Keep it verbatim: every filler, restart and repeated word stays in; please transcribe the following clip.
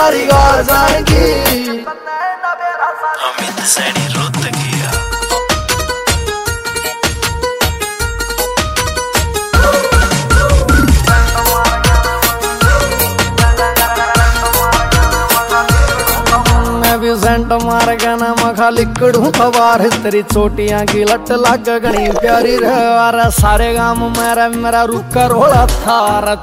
सारी गार जान की अमित सैनी रोत किया सेंट मार के ना मखा लिकड़ू खबार तेरी चोटियां की लट लग गणी प्यारी रे सारे गांव मेरा मेरा रुका रोला था